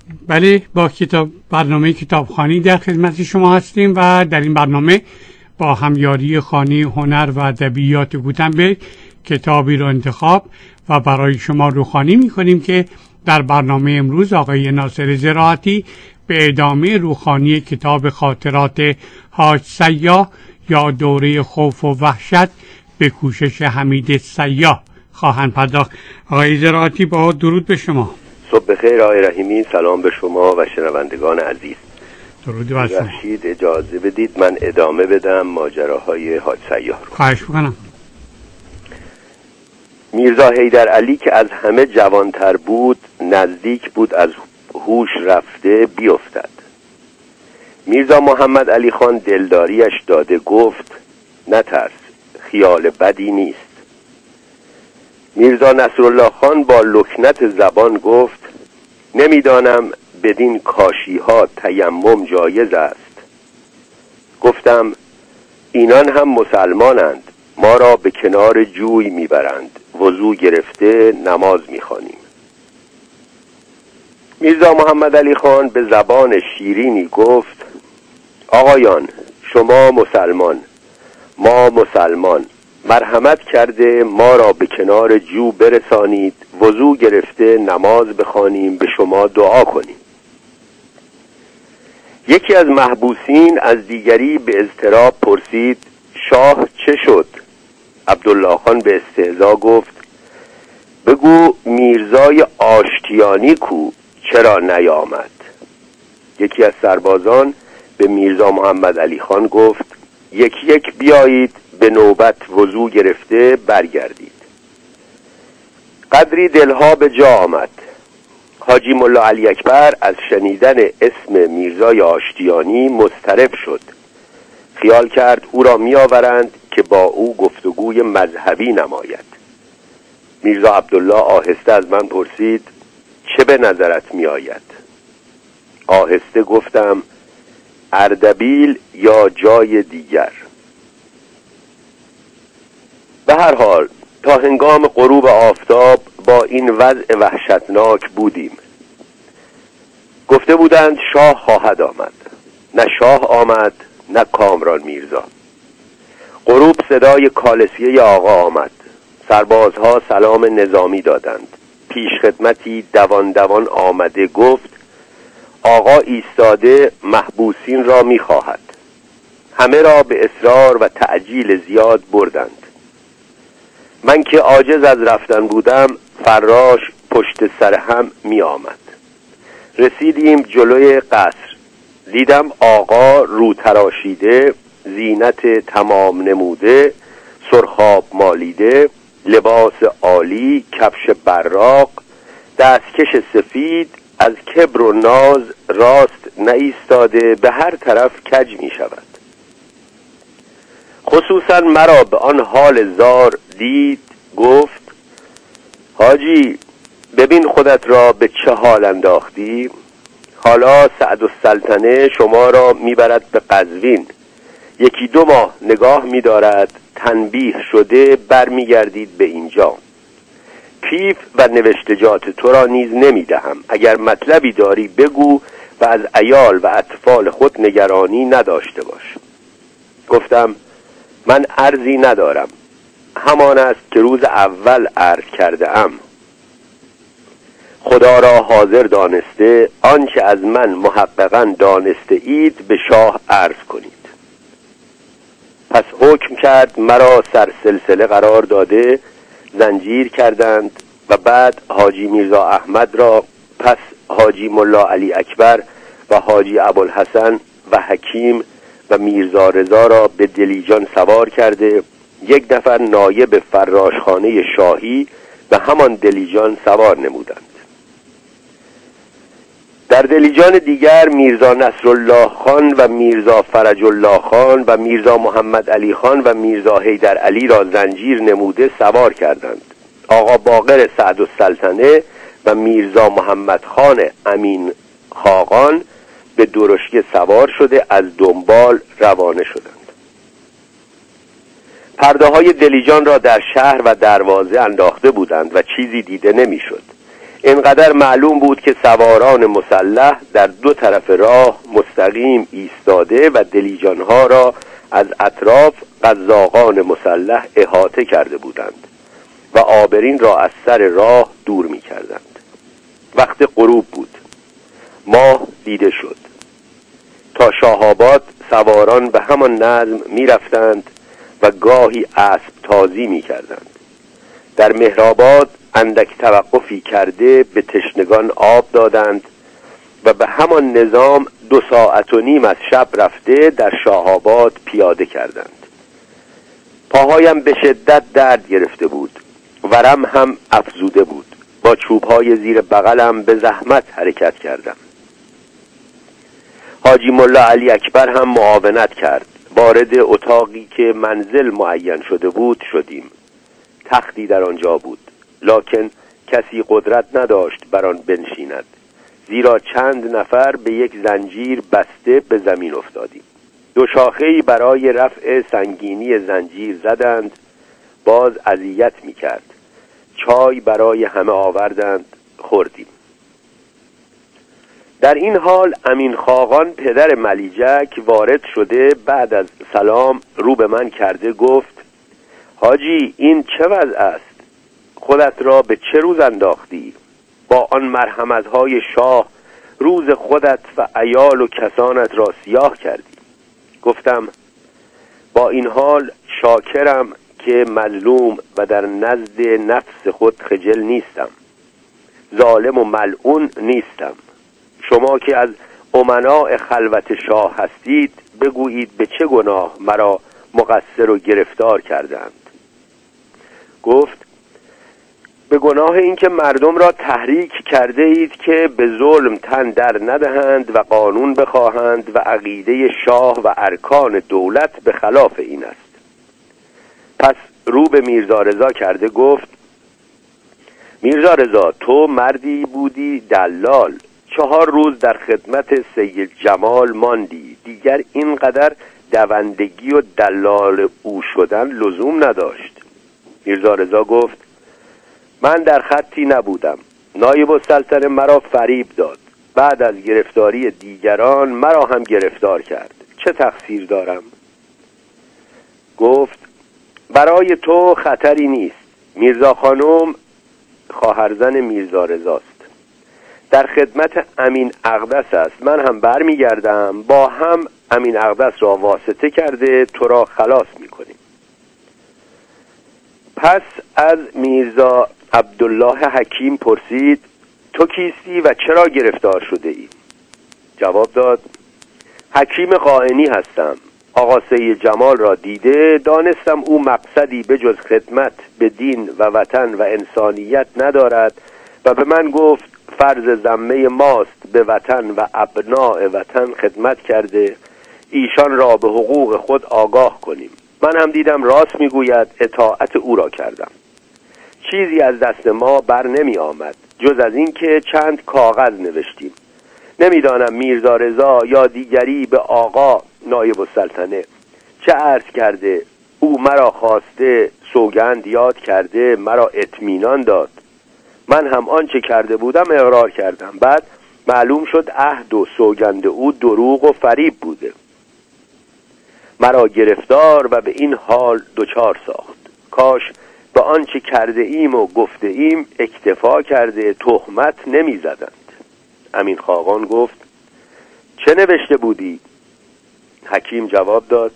بله، با برنامه کتابخوانی در خدمت شما هستیم و در این برنامه با همیاری خانه هنر و ادبیات گوتنبرگ کتابی را انتخاب و برای شما روخوانی می‌کنیم که در برنامه امروز آقای ناصر زراعتی به ادامه روخوانی کتاب خاطرات حاج سیاح یا دوره خوف و وحشت به کوشش حمید سیاح خواهند پرداخت. آقای زراعتی، با درود به شما. صبح بخیر آقای رحیمی، سلام به شما و شنوندگان عزیز. درود بر شما. رشید اجازه بدید من ادامه بدم ماجراهای حاج سیاح رو. خواهش می‌کنم. میرزا حیدر علی که از همه جوانتر بود نزدیک بود از هوش رفته بیفتد. میرزا محمد علی خان دلداریش داده گفت نترس، خیال بدی نیست. میرزا نصرالله خان با لکنت زبان گفت نمیدانم بدین کاشی ها تیمم جایز است. گفتم اینان هم مسلمانند، ما را به کنار جوی میبرند، وضو گرفته نماز میخوانیم. میرزا محمد علی خان به زبان شیرینی گفت آقایان، شما مسلمان، ما مسلمان، مرحمت کرده ما را به کنار جو برسانید، وضو گرفته نماز بخوانیم، به شما دعا کنیم. یکی از محبوسین از دیگری به اضطراب پرسید شاه چه شد؟ عبدالله خان به استهزا گفت بگو میرزای آشتیانی کو چرا نیامد؟ یکی از سربازان به میرزا محمد علی خان گفت یکی یک بیایید، به نوبت وضو گرفته برگردید. قدری دلها به جا آمد. حاجی ملا علی اکبر از شنیدن اسم میرزای آشتیانی مضطرب شد. خیال کرد او را می آورند که با او گفتگوی مذهبی نماید. میرزا عبدالله آهسته از من پرسید چه به نظرت می آید؟ آهسته گفتم اردبیل یا جای دیگر. به هر حال تا هنگام غروب آفتاب با این وضع وحشتناک بودیم. گفته بودند شاه خواهد آمد. نه شاه آمد نه کامران میرزا. غروب صدای کالسیه آقا آمد. سربازها سلام نظامی دادند. پیش خدمتی دوان دوان آمده گفت آقا ایستاده محبوسین را می‌خواهد. همه را به اصرار و تعجیل زیاد بردند. من که عاجز از رفتن بودم فراش پشت سر هم می آمد. رسیدیم جلوی قصر. دیدم آقا رو تراشیده، زینت تمام نموده، سرخاب مالیده، لباس عالی، کفش براق، دستکش سفید، از کبر و ناز راست نایستاده، به هر طرف کج می شود. خصوصا مرا به آن حال زار دید گفت حاجی ببین خودت را به چه حال انداختی. حالا سعدالسلطنه شما را میبرد به قزوین، یکی دو ماه نگاه می‌دارد، تنبیه شده برمیگردید به اینجا. کیف و نوشتجات تو را نیز نمیدهم، اگر مطلبی داری بگو و از عیال و اطفال خود نگرانی نداشته باش. گفتم من عرضی ندارم، همان است که روز اول عرض کرده ام. خدا را حاضر دانسته آنچه از من محققاً دانسته اید به شاه عرض کنید. پس حکم کرد مرا سر سلسله قرار داده زنجیر کردند و بعد حاجی میرزا احمد را، پس حاجی ملا علی اکبر و حاجی ابوالحسن و حکیم و میرزا رضا را به دلیجان سوار کرده یک نفر نایب فراشخانه شاهی و همان دلیجان سوار نمودند. در دلیجان دیگر میرزا نصرالله خان و میرزا فرج الله خان و میرزا محمد علی خان و میرزا حیدر علی را زنجیر نموده سوار کردند. آقا باقر سعدالسلطنه و میرزا محمد خان امین خاقان به درشکه سوار شده از دنبال روانه شدند. پرده های دلیجان را در شهر و دروازه انداخته بودند و چیزی دیده نمیشد. اینقدر معلوم بود که سواران مسلح در دو طرف راه مستقیم ایستاده و دلیجانها را از اطراف قزاقان مسلح احاطه کرده بودند و آبرین را از سر راه دور می کردند. وقت غروب بود. ماه دیده شد. تا شاهآباد سواران به همان نظم می رفتند و گاهی اسب تازی می کردند. در مهرآباد اندک توقفی کرده به تشنگان آب دادند و به همان نظام 2 ساعت و نیم از شب رفته در شاهآباد پیاده کردند. پاهایم به شدت درد گرفته بود. ورم هم افزوده بود. با چوبهای زیر بغلم به زحمت حرکت کردم. حاجی ملا علی اکبر هم معاونت کرد. وارد اتاقی که منزل معین شده بود شدیم. تختی در آنجا بود، لکن کسی قدرت نداشت بر آن بنشیند، زیرا چند نفر به یک زنجیر بسته به زمین افتادیم. 2 شاخه‌ای برای رفع سنگینی زنجیر زدند. باز اذیت می‌کرد. چای برای همه آوردند، خوردیم. در این حال امین خاقان پدر ملیجک وارد شده بعد از سلام رو به من کرده گفت: حاجی این چه وضع است؟ خودت را به چه روز انداختی؟ با آن مرحمت‌های شاه روز خودت و عیال و کسانت را سیاه کردی. گفتم با این حال شاکرم که مظلوم و در نزد نفس خود خجل نیستم، ظالم و ملعون نیستم. شما که از امناء خلوت شاه هستید بگویید به چه گناه مرا مقصر و گرفتار کردند. گفت به گناه اینکه مردم را تحریک کرده اید که به ظلم تن در ندهند و قانون بخواهند و عقیده شاه و ارکان دولت به خلاف این است. پس رو به میرزا رضا کرده گفت: میرزا رضا تو مردی بودی دلال، 4 روز در خدمت سید جمال ماندی، دیگر اینقدر دوندگی و دلال او شدن لزوم نداشت. میرزا رضا گفت: من در خطی نبودم. نایب السلطنه مرا فریب داد. بعد از گرفتاری دیگران مرا هم گرفتار کرد. چه تقصیر دارم؟ گفت برای تو خطری نیست. میرزا خانم خواهرزن میرزا رضاست، در خدمت امین اقدس است. من هم برمیگردم، با هم امین اقدس را واسطه کرده تو را خلاص میکنیم. پس از میرزا عبدالله حکیم پرسید: تو کیستی و چرا گرفتار شده ای؟ جواب داد: حکیم قائنی هستم. آقا سید جمال را دیده دانستم او مقصدی به جز خدمت به دین و وطن و انسانیت ندارد و به من گفت فرض ذمه ماست به وطن و ابناء وطن خدمت کرده، ایشان را به حقوق خود آگاه کنیم. من هم دیدم راست میگوید، اطاعت او را کردم. چیزی از دست ما بر نمی آمد جز از این که چند کاغذ نوشتیم. نمیدانم میرزا رضا یا دیگری به آقا نایب السلطنه چه عرض کرده. او مرا خواسته، سوگند یاد کرده، مرا اطمینان داد. من هم آنچه کرده بودم اقرار کردم. بعد معلوم شد عهد و سوگند او دروغ و فریب بوده. مرا گرفتار و به این حال دچار ساخت. کاش به آنچه کرده ایم و گفته ایم اکتفا کرده تهمت نمی زدند. امین خاقان گفت: چه نوشته بودی؟ حکیم جواب داد: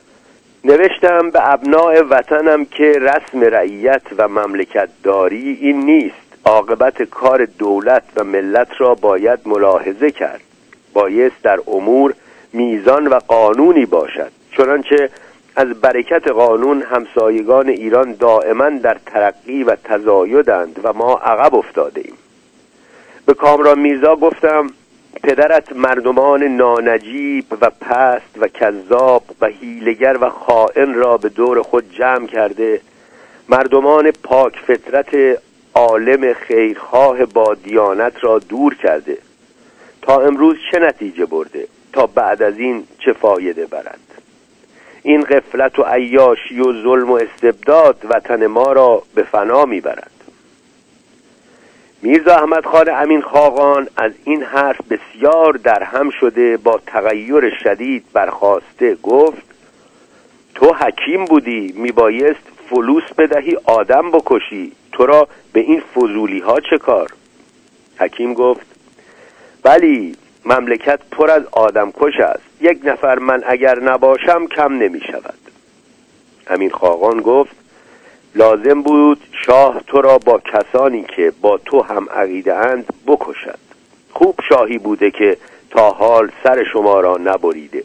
نوشتم به ابناء وطنم که رسم رعیت و مملکت داری این نیست. عاقبت کار دولت و ملت را باید ملاحظه کرد. بایست در امور میزان و قانونی باشد، چنانچه از برکت قانون همسایگان ایران دائما در ترقی و تزایدند و ما عقب افتاده ایم. به کامران میرزا گفتم: پدرت مردمان نانجیب و پست و کذاب و حیله‌گر و خائن را به دور خود جمع کرده، مردمان پاک فطرت عالم خیرخواه با دیانت را دور کرده. تا امروز چه نتیجه برده؟ تا بعد از این چه فایده برد؟ این غفلت و عیاشی و ظلم و استبداد وطن ما را به فنا میبرد. میرزا احمد خان امین خاقان از این حرف بسیار درهم شده با تغییر شدید برخاسته گفت: تو حکیم بودی، میبایست فلوس بدهی آدم بکشی، تو را به این فضولی ها چه کار؟ حکیم گفت: ولی مملکت پر از آدم کش است، یک نفر من اگر نباشم کم نمی شود. امین خاقان گفت: لازم بود شاه تو را با کسانی که با تو هم عقیده اند بکشد. خوب شاهی بوده که تا حال سر شما را نبریده.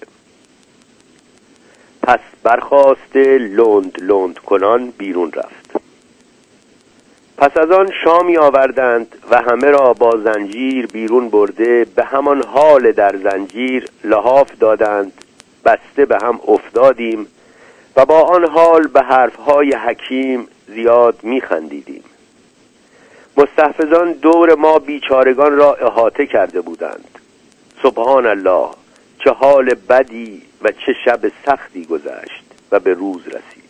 پس برخاسته لند کنان بیرون رفت. پس از آن شامی آوردند و همه را با زنجیر بیرون برده به همان حال در زنجیر لحاف دادند. بسته به هم افتادیم و با آن حال به حرفهای حکیم زیاد می‌خندیدیم. مستحفظان دور ما بیچارگان را احاطه کرده بودند. سبحان الله، چه حال بدی و چه شب سختی گذشت و به روز رسید.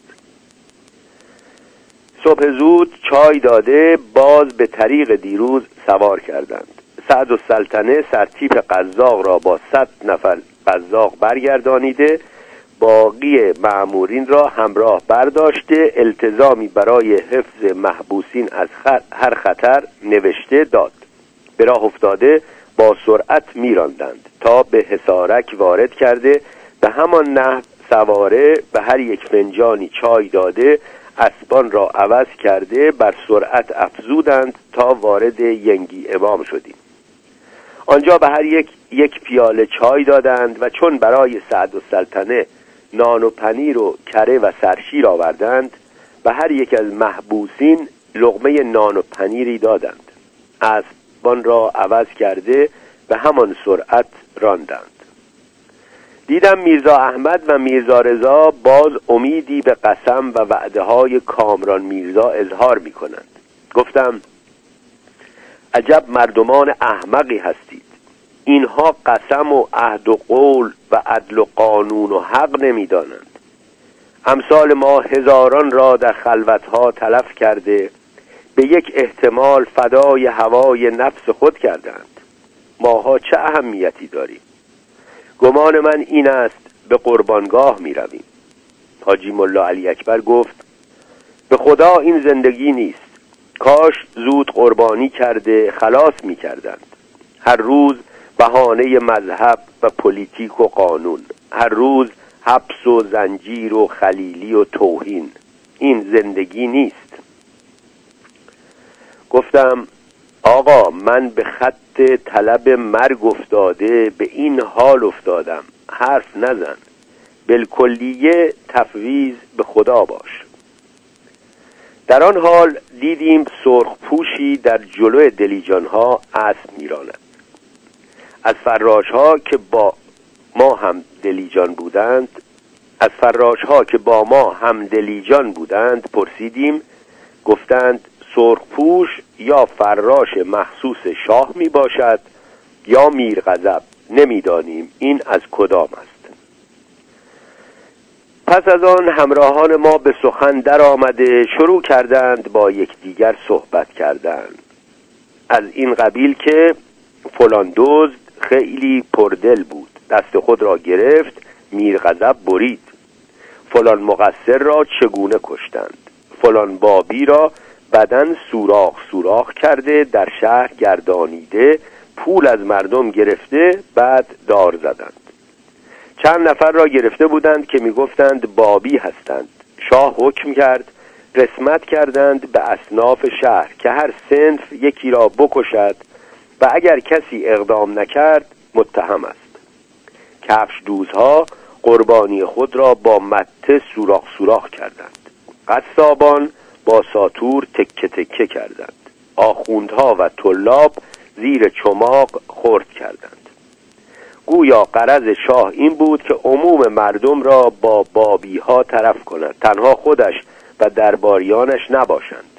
صبح زود چای داده باز به طریق دیروز سوار کردند. سعدالسلطنه سرتیپ قزاق را با 100 نفر قزاق برگردانیده، باقی مأمورین را همراه برداشته التزامی برای حفظ محبوسین از هر خطر نوشته داد. به راه افتاده با سرعت می‌راندند تا به حصارک وارد کرده به همان نحو سواره به هر یک فنجانی چای داده اسبان را عوض کرده بر سرعت افزودند تا وارد ینگی امام شدیم. آنجا به هر یک پیاله چای دادند و چون برای سعدالسلطنه نان و پنیر و کره و سرشیر آوردند به هر یک از محبوسین لقمه نان و پنیری دادند. اسبان را عوض کرده به همان سرعت راندند. دیدم میرزا احمد و میرزا رضا باز امیدی به قسم و وعده های کامران میرزا اظهار می کنند. گفتم: عجب مردمان احمقی هستید. اینها قسم و عهد و قول و عدل و قانون و حق نمی دانند. امثال ما هزاران را در خلوتها تلف کرده به یک احتمال فدای هوای نفس خود کردند. ماها چه اهمیتی داریم؟ گمان من این است به قربانگاه می رویم. حاجی ملا علی اکبر گفت: به خدا این زندگی نیست. کاش زود قربانی کرده خلاص می کردند. هر روز بهانه مذهب و پلیتیک و قانون، هر روز حبس و زنجیر و خلیلی و توهین. این زندگی نیست. گفتم: آقا من به خط طلب مرگ افتاده به این حال افتادم، حرف نزن، بالکلیه تفویض به خدا باش. در آن حال دیدیم سرخ پوشی در جلو دلیجانها اسب میراند. از فراشها که با ما هم دلیجان بودند پرسیدیم. گفتند سرخ پوش یا فراش مخصوص شاه می باشد یا میرغضب، نمیدانیم این از کدام است. پس از آن همراهان ما به سخن در آمده شروع کردند با یکدیگر صحبت کردن، از این قبیل که فلان دزد خیلی پردل بود، دست خود را گرفت، میرغضب برید. فلان مقصر را چگونه کشتند، فلان بابی را بدن سوراخ کرده در شهر گردانیده، پول از مردم گرفته بعد دار زدند. چند نفر را گرفته بودند که میگفتند بابی هستند. شاه حکم کرد، قسمت کردند به اصناف شهر که هر صنف یکی را بکشد و اگر کسی اقدام نکرد متهم است. کفش دوزها قربانی خود را با مته سوراخ کردند. قصابان با ساطور تکه تکه کردند. آخوندها و طلاب زیر چماق خرد کردند. گویا غرض شاه این بود که عموم مردم را با بابی ها طرف کند، تنها خودش و درباریانش نباشند.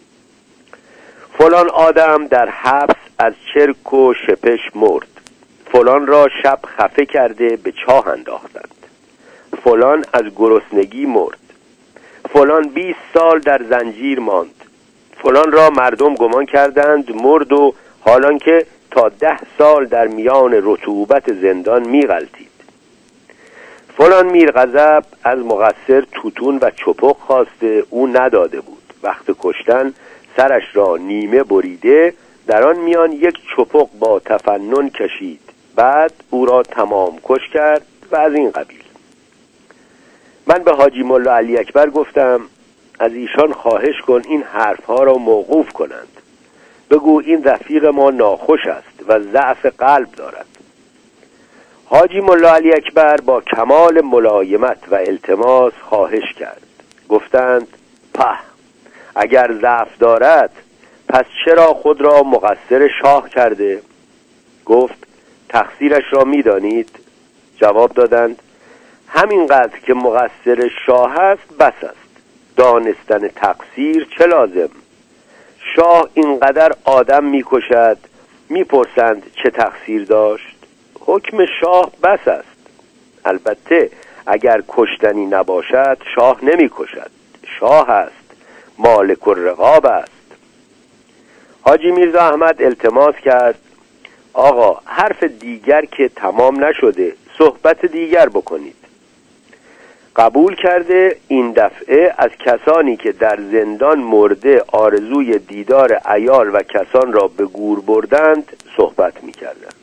فلان آدم در حبس از چرک و شپش مرد، فلان را شب خفه کرده به چاه انداختند، فلان از گرسنگی مرد، فلان 20 سال در زنجیر ماند، فلان را مردم گمان کردند مرد و حالان که تا 10 سال در میان رطوبت زندان می‌غلتید. فلان میرغضب از مقصر توتون و چپق خواسته، او نداده بود. وقت کشتن سرش را نیمه بریده، در آن میان یک چپق با تفنن کشید، بعد او را تمام کش کرد و از این قبیل. من به حاجی ملا علی اکبر گفتم از ایشان خواهش کن این حرفها را موقوف کنند. بگو این رفیق ما ناخوش است و ضعف قلب دارد. حاجی ملا علی اکبر با کمال ملایمت و التماس خواهش کرد. گفتند اگر ضعف دارد پس چرا خود را مقصر شاه کرده؟ گفت تقصیرش را می‌دانید؟ جواب دادند همینقدر که مقصر شاه است بس است. دانستن تقصیر چه لازم؟ شاه اینقدر آدم می‌کشد، می‌پرسند چه تقصیر داشت؟ حکم شاه بس است. البته اگر کشتنی نباشد شاه نمی‌کشد. شاه است، مالک الرقاب است. حاجی میرزا احمد التماس کرد آقا حرف دیگر که تمام نشده، صحبت دیگر بکنید. قبول کرده این دفعه از کسانی که در زندان مرده آرزوی دیدار عیال و کسان را به گور بردند صحبت می‌کردند.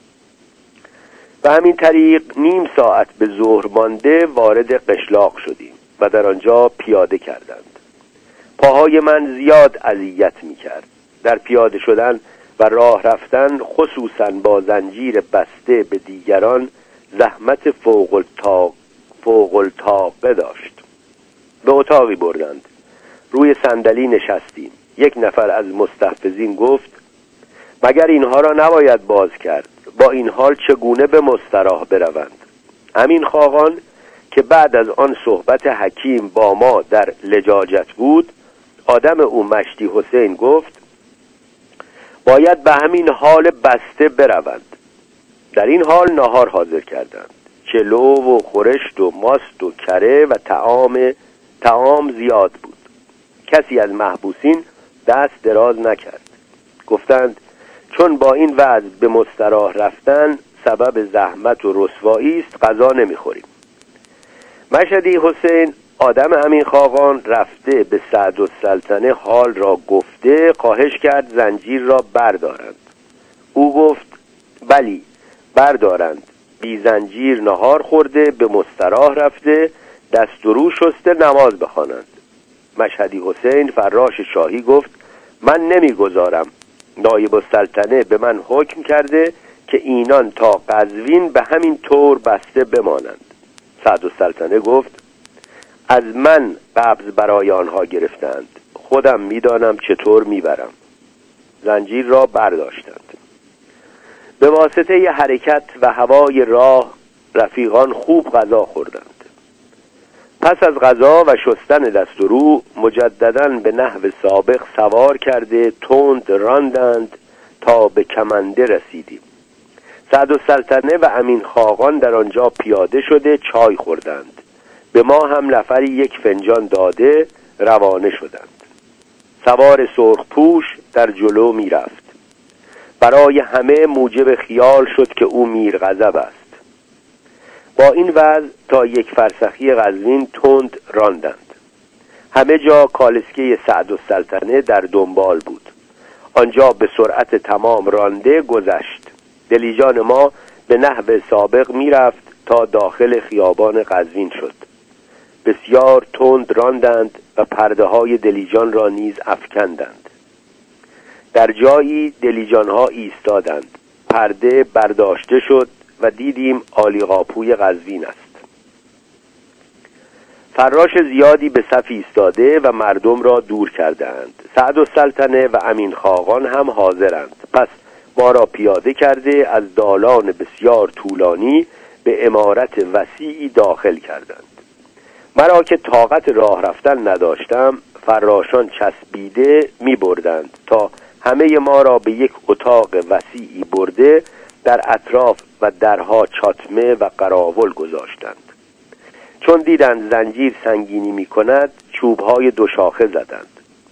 به همین طریق نیم ساعت به ظهر مانده وارد قشلاق شدیم و در آنجا پیاده کردند. پاهای من زیاد اذیت می‌کرد. در پیاده شدن و راه رفتن خصوصاً با زنجیر بسته به دیگران زحمت فوق الطاقه داشت. به اتاقی بردند. روی صندلی نشستیم. یک نفر از مستحفظین گفت مگر اینها را نباید باز کرد؟ با این حال چگونه به مستراح بروند؟ امین خاقان که بعد از آن صحبت حکیم با ما در لجاجت بود، آدم او مشتی حسین گفت باید به همین حال بسته بروند. در این حال نهار حاضر کردند. چلو و خورشت و ماست و کره و طعام زیاد بود. کسی از محبوسین دست دراز نکرد. گفتند چون با این وضع به مستراح رفتن سبب زحمت و رسوایی است غذا نمیخوریم. مشهدی حسین آدم امین خاقان رفته به سعدالسلطنه حال را گفته خواهش کرد زنجیر را بردارند. او گفت بلی بردارند. بی زنجیر نهار خورده به مستراح رفته دست و رو شسته نماز بخوانند. مشهدی حسین فراش شاهی گفت من نمیگذارم. نایب السلطنه به من حکم کرده که اینان تا قزوین به همین طور بسته بمانند. سعدالسلطنه گفت از من قبض برای آنها گرفتند، خودم میدانم چطور میبرم. زنجیر را برداشتند. به واسطه ی حرکت و هوای راه رفیقان خوب غذا خوردند. پس از غذا و شستن دست و رو مجدداً به نحو سابق سوار کرده تند راندند تا به کمنده رسیدیم. سعدالسلطنه و امین خاقان در آنجا پیاده شده چای خوردند. به ما هم نفری یک فنجان داده روانه شدند. سوار سرخ پوش در جلو می رفت. برای همه موجب خیال شد که او میرغضب است. با این وضع تا یک فرسخی قزوین تند راندند. همه جا کالسکه سعدالسلطنه در دنبال بود. آنجا به سرعت تمام رانده گذشت. دلیجان ما به نحو سابق میرفت تا داخل خیابان قزوین شد. بسیار تند راندند و پرده های دلیجان را نیز افکندند. در جایی دلیجانها ایستادند. پرده برداشته شد و دیدیم عالیقاپوی قزوین است. فراش زیادی به صف ایستاده و مردم را دور کردند. سعدالسلطنه و امین خاقان هم حاضرند. پس ما را پیاده کرده از دالان بسیار طولانی به عمارت وسیعی داخل کردند. مرا که طاقت راه رفتن نداشتم فراشان چسبیده می بردند تا همه ما را به یک اتاق وسیعی برده در اطراف و درها چاتمه و قراول گذاشتند. چون دیدند زنجیر سنگینی می کند چوبهای دو شاخه زدند.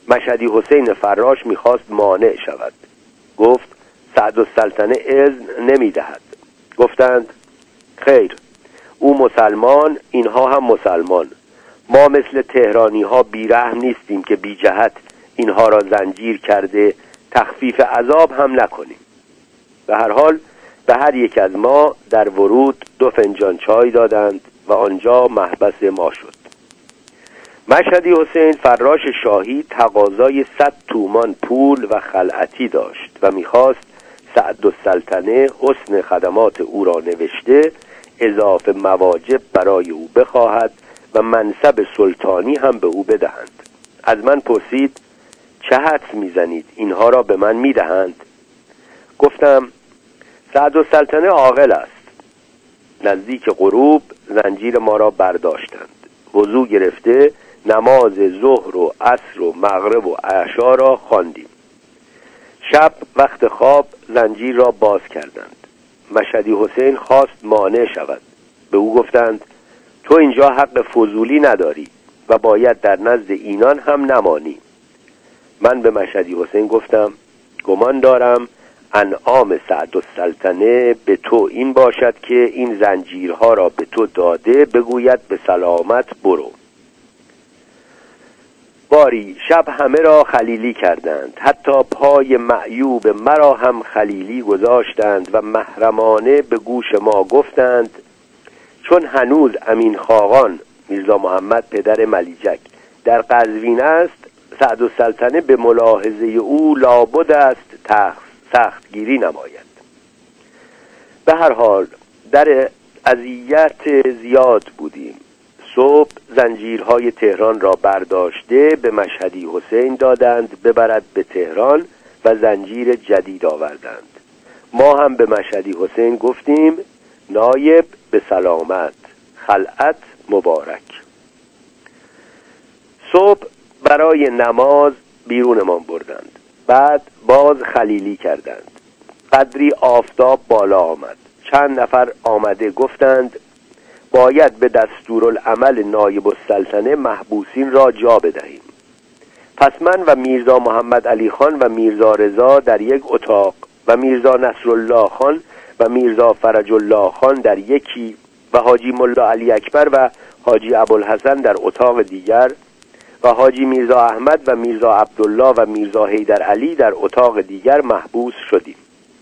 مشهدی حسین فراش میخواست مانع شود. گفت سعدالسلطنه اذن نمیدهد. گفتند خیر، او مسلمان، اینها هم مسلمان. ما مثل تهرانی ها بیرحم نیستیم که بی جهت اینها را زنجیر کرده تخفیف عذاب هم نکنیم. به هر حال به هر یک از ما در ورود 2 فنجان چای دادند و آنجا محبس ما شد. مشهدی حسین فراش شاهی تقاضای 100 تومان پول و خلعتی داشت و میخواست سعدالسلطنه حسن خدمات او را نوشته اضافه مواجب برای او بخواهد و منصب سلطانی هم به او بدهند. از من پرسید چه حدس میزنید اینها را به من میدهند؟ گفتم سعدالسلطنه عاقل است. نزدیک غروب زنجیر ما را برداشتند. وضو گرفته نماز ظهر و عصر و مغرب و عشا را خواندیم. شب وقت خواب زنجیر را باز کردند. مشهدی حسین خواست مانع شود. به او گفتند تو اینجا حق فضولی نداری و باید در نزد اینان هم نمانی. من به مشهدی حسین گفتم گمان دارم انعام سعدالسلطنه به تو این باشد که این زنجیرها را به تو داده بگوید به سلامت برو. باری شب همه را خلیلی کردند، حتی پای معیوب مرا هم خلیلی گذاشتند و محرمانه به گوش ما گفتند چون هنوز امین خاقان میرزا محمد پدر ملیجک در قزوین است، سعدالسلطنه به ملاحظه او لابد است سختگیری نماید. به هر حال در اذیت زیاد بودیم. صبح زنجیرهای تهران را برداشته به مشهدی حسین دادند ببرد به تهران و زنجیر جدید آوردند. ما هم به مشهدی حسین گفتیم نایب به سلامت، خلعت مبارک. صبح برای نماز بیرونمان بردند. بعد باز خلیلی کردند. قدری آفتاب بالا آمد. چند نفر آمده گفتند باید به دستورالعمل نایب السلطنه محبوسین را جا بدهیم. پس من و میرزا محمد علی خان و میرزا رضا در یک اتاق و میرزا نصرالله خان و میرزا فرج الله خان در یکی و حاجی ملا علی اکبر و حاجی ابوالحسن در اتاق دیگر و حاجی میرزا احمد و میرزا عبدالله و میرزا حیدر علی در اتاق دیگر محبوس شدیم.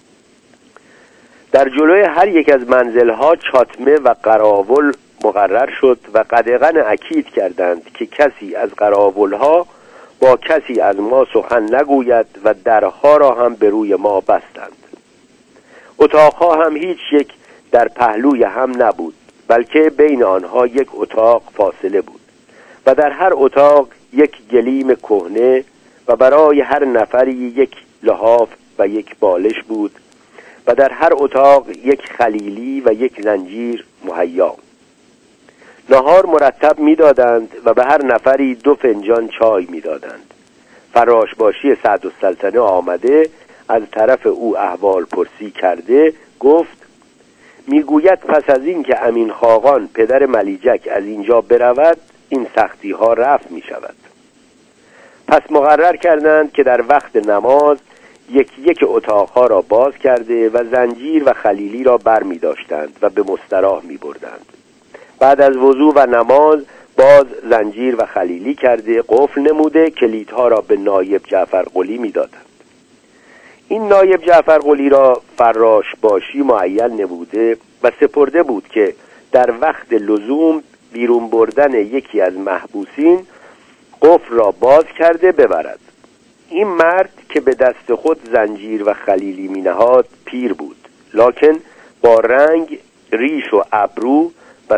در جلوی هر یک از منزلها چاتمه و قراول مقرر شد و قدغن اکید کردند که کسی از قراولها با کسی از ما سخن نگوید و درها را هم به روی ما بستند. اتاقها هم هیچ یک در پهلوی هم نبود، بلکه بین آنها یک اتاق فاصله بود و در هر اتاق یک گلیم کهنه و برای هر نفری یک لحاف و یک بالش بود و در هر اتاق یک خلیلی و یک زنجیر مهیا. نهار مرتب می‌دادند و به هر نفری 2 فنجان چای می‌دادند. فراشباشی سعدالسلطنه آمده از طرف او احوال پرسی کرده گفت میگوید پس از این که امین خاقان پدر ملیجک از اینجا برود این سختی ها رفع می شود. پس مقرر کردند که در وقت نماز یک اتاقها را باز کرده و زنجیر و خلیلی را بر می داشتند و به مستراح می بردند. بعد از وضو و نماز باز زنجیر و خلیلی کرده قفل نموده کلیدها را به نایب جعفر قلی می دادند. این نایب جعفر قلی را فراش باشی معین نموده و سپرده بود که در وقت لزوم بیرون بردن یکی از محبوسین قفل را باز کرده ببرد. این مرد که به دست خود زنجیر و خلیلی می نهاد پیر بود، لکن با رنگ ریش و ابرو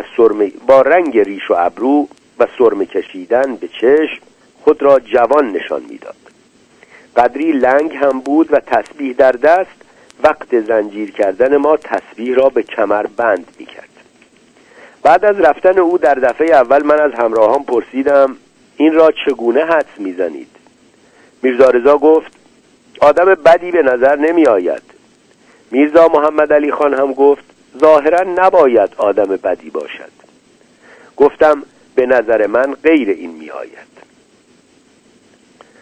و سرمه کشیدن به چشم خود را جوان نشان میداد. قدری لنگ هم بود و تسبیح در دست. وقت زنجیر کردن ما تسبیح را به کمر بند میکرد. بعد از رفتن او در دفعه اول من از همراهان پرسیدم این را چگونه حدس میزنید؟ میرزا رضا گفت آدم بدی به نظر نمی آید. میرزا محمد علی خان هم گفت ظاهرا نباید آدم بدی باشد. گفتم به نظر من غیر این می آید.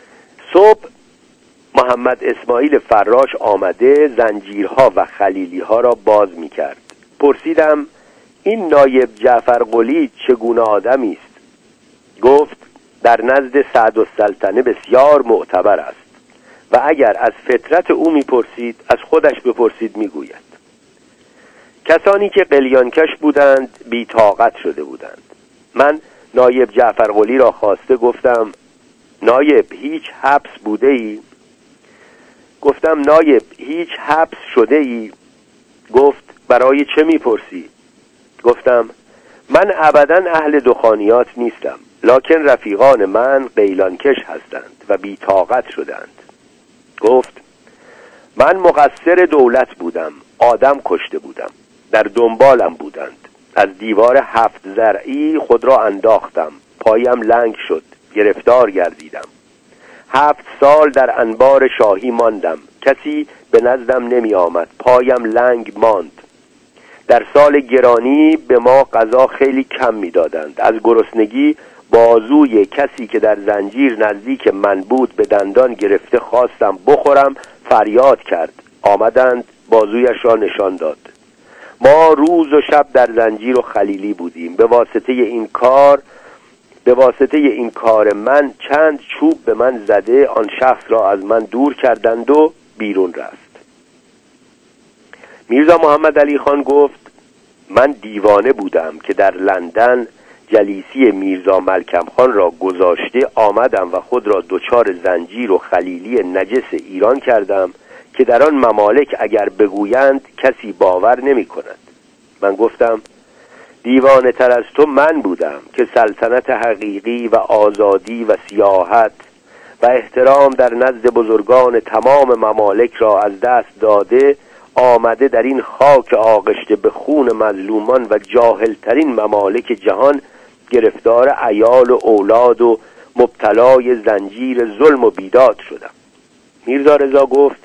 صبح محمد اسماعیل فراش آمده زنجیرها و خلیلیها را باز می کرد. پرسیدم این نایب جعفر قلی چگونه آدمی است؟ گفت در نزد سعدالسلطنه بسیار معتبر است و اگر از فطرت او میپرسید از خودش بپرسید میگوید. کسانی که قلیانکش بودند بی طاقت شده بودند. من نایب جعفر قلی را خواسته گفتم نایب هیچ حبس بوده ای؟ گفتم نایب هیچ حبس شده ای؟ گفت برای چه میپرسی؟ گفتم من ابداً اهل دخانیات نیستم، لکن رفیقان من قیلانکش هستند و بی طاقت شدند. گفت من مقصر دولت بودم، آدم کشته بودم، در دنبالم بودند، از دیوار 7 ضرعی خود را انداختم، پایم لنگ شد، گرفتار گردیدم. 7 سال در انبار شاهی ماندم، کسی به نزدم نمی آمد، پایم لنگ ماند. در سال گرانی به ما غذا خیلی کم می دادند. از گرسنگی بازوی کسی که در زنجیر نزدیک من بود به دندان گرفته خواستم بخورم، فریاد کرد، آمدند بازویش را نشان داد. ما روز و شب در زنجیر و خلیلی بودیم. به واسطه این کار من چند چوب به من زده، آن شخص را از من دور کردند و بیرون رفت. میرزا محمد علی خان گفت من دیوانه بودم که در لندن جلیسی میرزا ملکم خان را گذاشته آمدم و خود را دچار زنجیر و خلیلی نجس ایران کردم که در آن ممالک اگر بگویند کسی باور نمی کند. من گفتم دیوانه تر از تو من بودم که سلطنت حقیقی و آزادی و سیاحت و احترام در نزد بزرگان تمام ممالک را از دست داده، آمده در این خاک آغشته به خون مظلومان و جاهلترین ممالک جهان گرفتار عیال و اولاد و مبتلای زنجیر ظلم و بیداد شدم. میرزا رضا گفت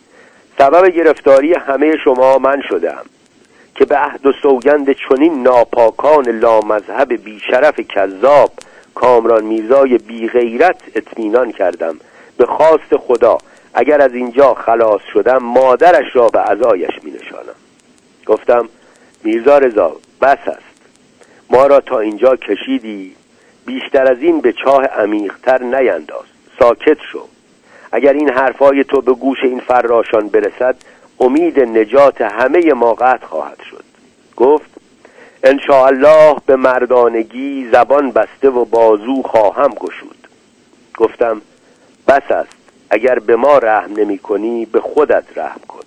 سبب گرفتاری همه شما من شدم که به عهد و سوگند چنین ناپاکان لامذهب بیشرف کذاب کامران میرزای بی غیرت اطمینان کردم. به خواست خدا اگر از اینجا خلاص شدم مادرش را به عزایش می نشانم. گفتم میرزا رضا بس است، ما را تا اینجا کشیدی، بیشتر از این به چاه عمیق‌تر نینداز، ساکت شو. اگر این حرفای تو به گوش این فراشان برسد امید نجات همه ما قطع خواهد شد. گفت انشاءالله به مردانگی زبان بسته و بازو خواهم گشود. گفتم بس است، اگر به ما رحم نمی کنی به خودت رحم کن.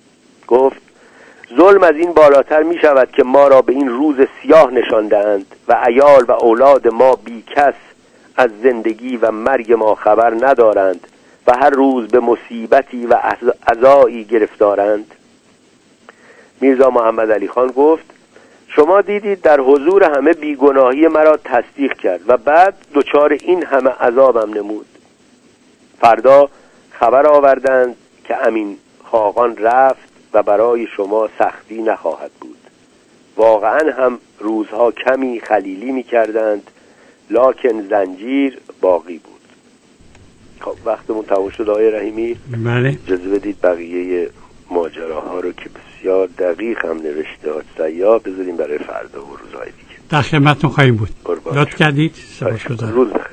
گفت ظلم از این بالاتر می شود که ما را به این روز سیاه نشاندند و عیال و اولاد ما بی کس از زندگی و مرگ ما خبر ندارند و هر روز به مصیبتی و عزایی گرفتارند. میرزا محمد علی خان گفت شما دیدید در حضور همه بیگناهی مرا تصدیق کرد و بعد دچار این همه عذابم نمود. فردا خبر آوردند که امین خاقان رفت و برای شما سختی نخواهد بود. واقعا هم روزها کمی خلیلی می کردند، لکن زنجیر باقی بود. خب وقتمون تموم شد آقای رحیمی. بله. اجازه بدید بقیه ماجراها رو که بسیار دقیق هم نوشته سیاه بذاریم برای فردا و روزهای دیگه. در خدمتتون خواهیم بود. لطف کردید. سپاسگزارم. روز بخیر.